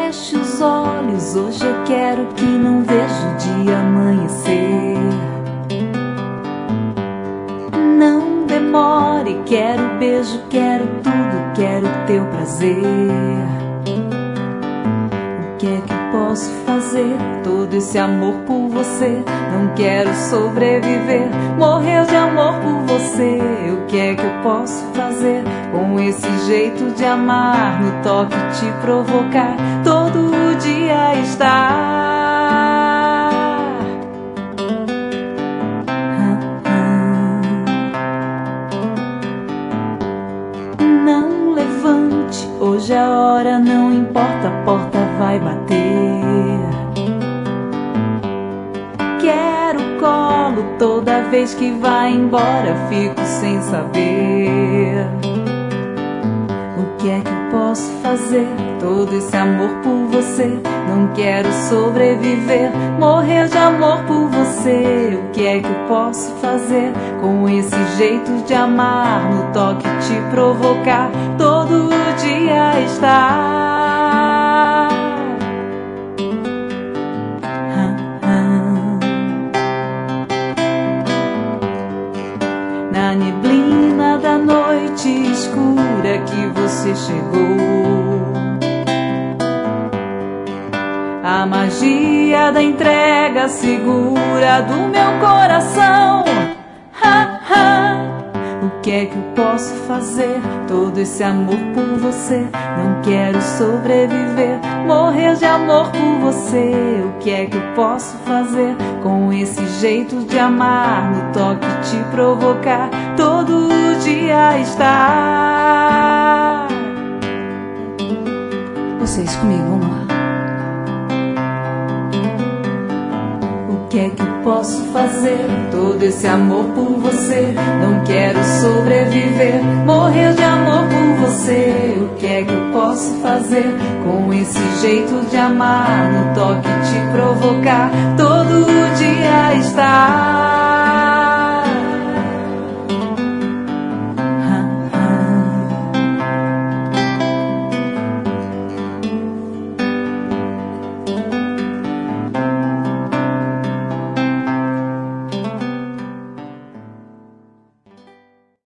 feche os olhos, hoje eu quero que não veja o dia amanhecer. Não demore, quero beijo, quero tudo, quero teu prazer. O que é que eu posso fazer? Todo esse amor por você, não quero sobreviver, morrer de amor por você. O que é que eu posso fazer com esse jeito de amar, no toque te provocar, todo dia estar? Não levante, hoje a hora não importa, a porta vai bater. Quero colo, toda vez que vai embora fico sem saber. O que é que eu posso fazer? Todo esse amor por você, não quero sobreviver, morrer de amor por você. O que é que eu posso fazer com esse jeito de amar, no toque te provocar, todo dia estar? Na neblina da noite escura que você chegou, a magia da entrega segura do meu coração. O que é que eu posso fazer? Todo esse amor por você, não quero sobreviver, morrer de amor por você. O que é que eu posso fazer com esse jeito de amar, no toque te provocar, todo dia estar? Vocês comigo, vamos lá. O que é que eu posso fazer? Todo esse amor por você, não quero sobreviver, morrer de amor por você. O que é que eu posso fazer com esse jeito de amar, no toque te provocar, todo dia estar?